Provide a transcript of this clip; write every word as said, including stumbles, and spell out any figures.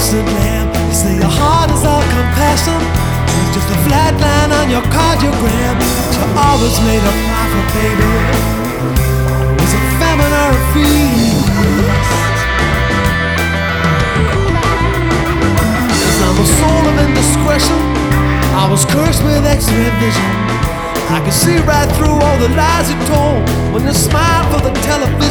twisted lamb. You say your heart is all compassion, it's just a flat line on your cardiogram. But you always made a profit, baby. Was it famine or a feast? Cause I'm a soul of indiscretion, I was cursed with X-ray vision. I could see right through all the lies you told when you smiled for the television.